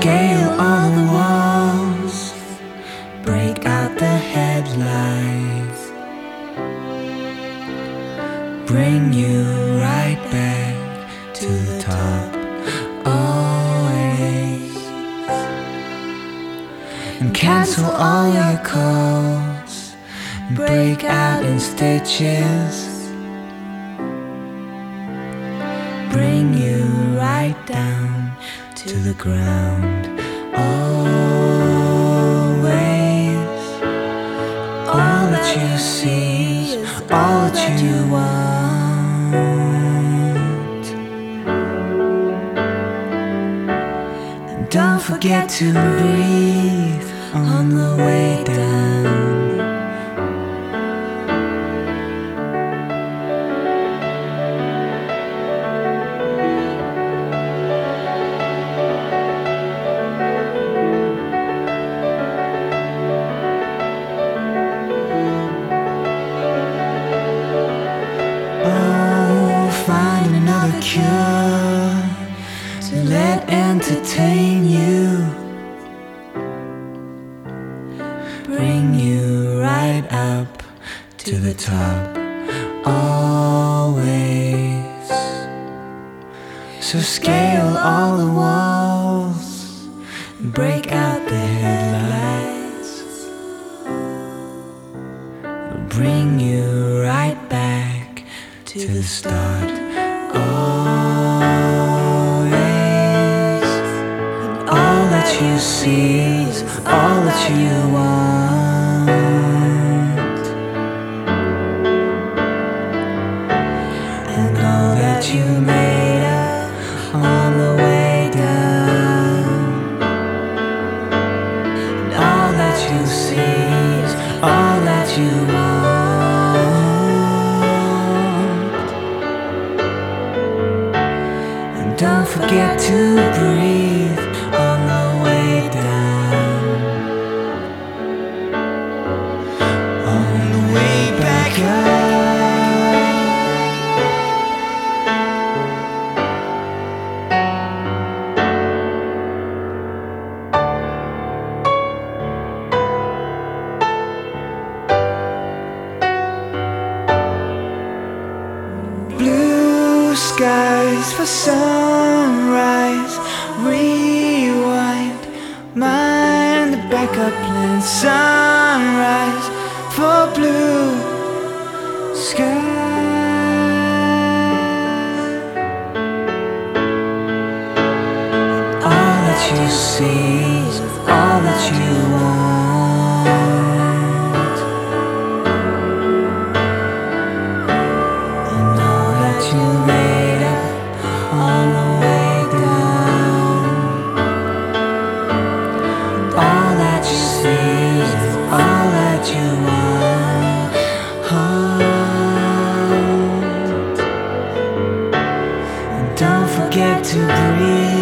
scale all the walls, break out the headlights, bring you right back to the top, always. And cancel all your calls, break out in stitches, bring you right down to the ground, always. All that you see is all that you want. And don't forget to breathe on the way down. Find another cure to let entertain you, bring you right up to the top, always. So scale all the walls, break out the headlights, bring you right back to the start, always. And all that you see is all that you want. And all that you made up on the way down. And all that you see is all that you want. Don't forget to breathe on the way down, on the way back up. Blue skies for sunrise, rewind, mind the backup plan. Sunrise for blue sky. All that you see is all that you want. And all that you made up on the way down. All that you see is all that you want. And don't forget to breathe.